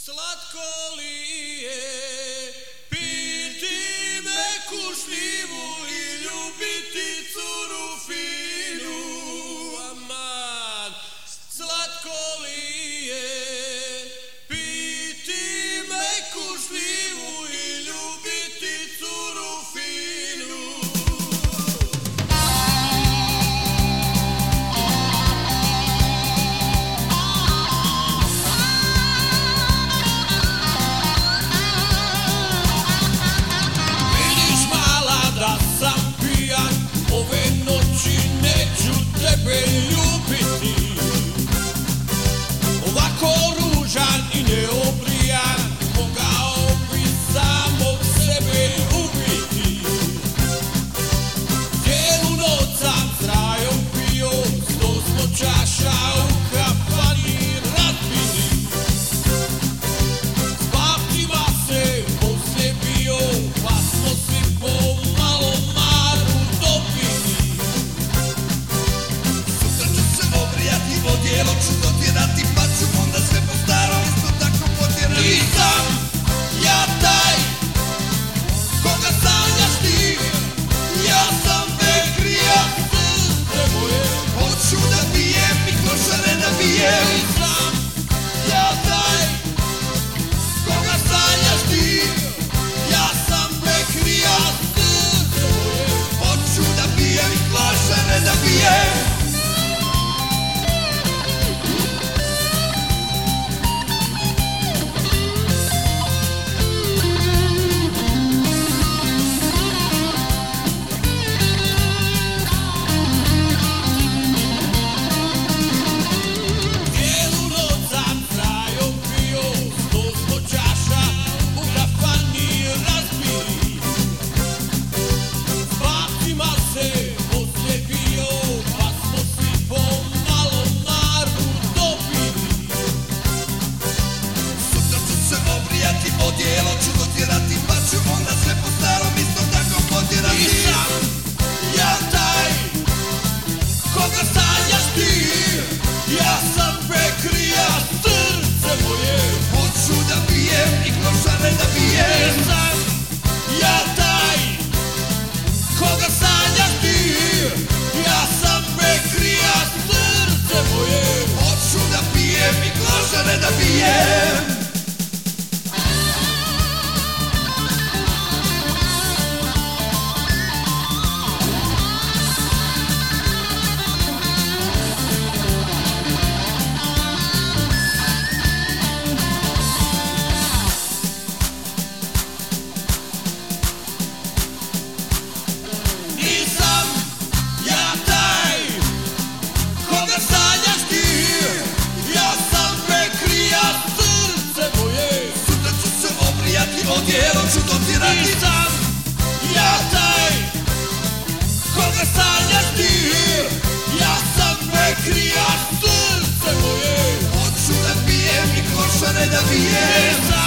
Slatko li je piti meku šljivu i ljubiti curu finu? Aman, slatko li je piti meku šljivu i ljubiti curu finu? Tebe ljubiti, ovako ružan i neobrijan, mogao bi samog sebe ubiti. Cijelu noć sam zrajom pio, 100 čaša u kafani razbili. S babcima se poslije bio, pa smo svi pomalo maru dopili. Odijelo ću dotjerati, pa ću onda sve po starom isto tako potjerati. Nisam ja taj koga sanjaš ti, ja sam Bekrija, srce moje. Hoću da bijem i klošare da bijem. Nisam ja taj koga sanjaš ti, ja sam Bekrija, srce moje. Hoću da bijem i klošare da bijem. Odijelo ću dotjerati, pa ću onda sve po starom isto tako potjerati. Nisam ja taj koga sanjaš ti, ja sam Bekrija, srce moje. Hoću da bijem i klošare da bijem. Nisam ja taj koga sanjaš ti, ja sam Bekrija, srce moje. Hoću da bijem i klošare da bijem. Odijelo ću dotjerati. Nisam ja taj koga sanjaš ti, ja sam Bekrija, srce moje. Hoću da bijem i klošare da bijem.